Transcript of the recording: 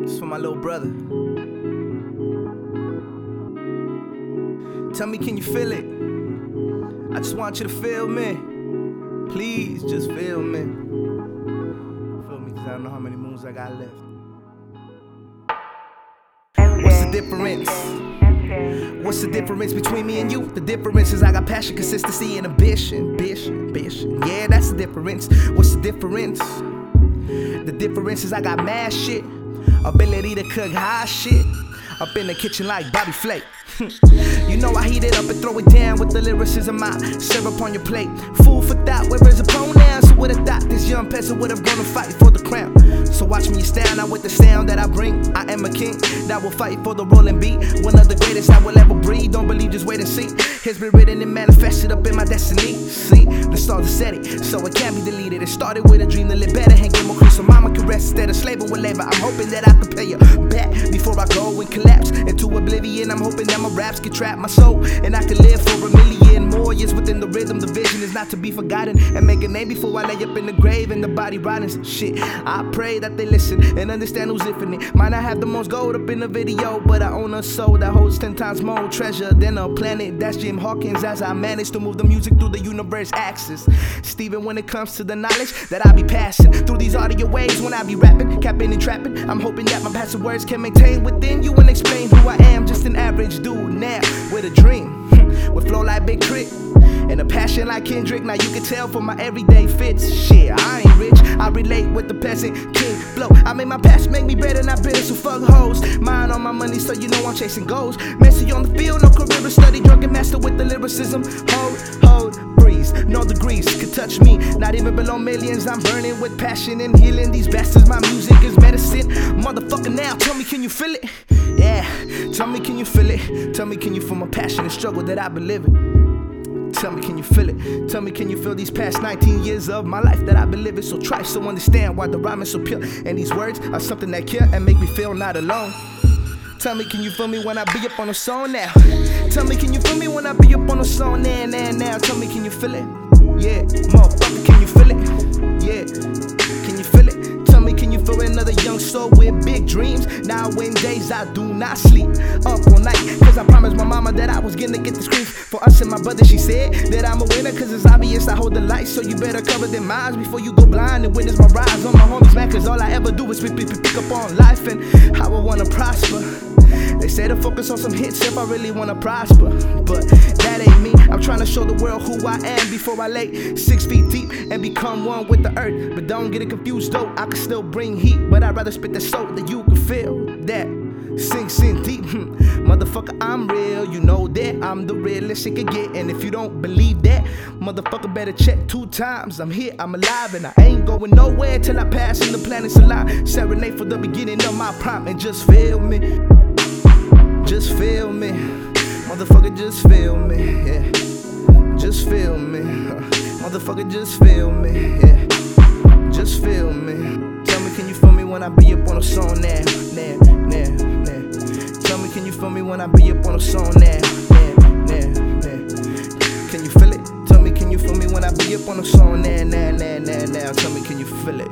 It's for my little brother. Tell me, can you feel it? I just want you to feel me. Please, just feel me. Feel me, cause I don't know how many moons I got left. What's the difference? What's the difference between me and you? The difference is I got passion, consistency, and ambition. Yeah, that's the difference. What's the difference? The difference is I got mad shit, ability to cook hot shit, up in the kitchen like Bobby Flake. You know I heat it up and throw it down with the lyricism I serve up on your plate. Food for thought, where is the pronouns? Who would've thought this young peasant would've gonna fight for the crown? So watch me stand out with the sound that I bring. I am a king that will fight for the rolling beat. One of the greatest I will ever breathe. Don't believe, just wait and see. It's been written and manifested up in my destiny. See, the stars are set it, so it can't be deleted. It started with a dream to live better and get more clear, so mama can rest instead of slaving with labor. I'm hoping that I can pay you back before I go and collapse into oblivion. I'm hoping that my raps can trap my soul and I can live for a million more years within the rhythm. The vision is not to be forgotten and make a name before I lay up in the grave and the body rotting some shit. I pray that they listen and understand who's infinite. Might not have the most gold up in the video, but I own a soul that holds 10 times more treasure than a planet. That's Jim Hawkins as I manage to move the music through the universe axis. Steven, when it comes to the knowledge that I be passing through these audio waves when I be rapping, capping and trapping, I'm hoping that my passive words can maintain within you and explain who I am. Just an average dude now with a dream, with flow like Big Crit and a passion like Kendrick. Now you can tell from my everyday fits. Shit, I ain't rich, I relate with the peasant king flow. I made my past make me better, not bitter, so fuck hoes. Mind on my money, so you know I'm chasing goals. Messy on the field, no career, study, drunk and master with the lyricism. Hold, breeze, no degrees can touch me, not even below millions. I'm burning with passion and healing these bastards. My music is medicine, motherfucker. Now tell me, can you feel it? Yeah, tell me, can you feel it? Tell me, can you feel my passion and struggle that I've been living? Tell me, can you feel it? Tell me, can you feel these past 19 years of my life that I've been living so trite? So understand why the rhyme is so pure, and these words are something that kill and make me feel not alone. Tell me, can you feel me when I be up on a song now? Tell me, can you feel me when I be up on a song now? Tell me, can you feel it? Yeah, motherfucker, can you feel it? Yeah, can you feel it? Tell me, can you feel another young soul with big dreams? Now when days I do not sleep up all night, cause I promised my mama that I was gonna get the screams for us and my brother. She said that I'm a winner, cause it's obvious I hold the light. So you better cover them eyes before you go blind and witness my rise on my homies, man. Cause all I ever do is pick up on life and how I wanna prosper. They say to focus on some hits if I really wanna prosper, but that ain't me. I'm trying to show the world who I am before I lay 6 feet deep and become one with the earth. But don't get it confused though, I can still bring heat, but I'd rather spit that soul that you can feel that sinks in deep. Motherfucker, I'm real, you know that I'm the realest it can get. And if you don't believe that, motherfucker, better check 2 times. I'm here, I'm alive, and I ain't going nowhere till I pass and the planets align. Serenade for the beginning of my prime, and just feel me. Just feel me, motherfucker, just feel me, yeah. Just feel me, motherfucker, just feel me, yeah. Just feel me. Tell me, can you feel me when I be up on a song now? Tell me, can you feel me when I be up on a song now? Can you feel it? Tell me, can you feel me when I be up on a song now? Tell me, can you feel it?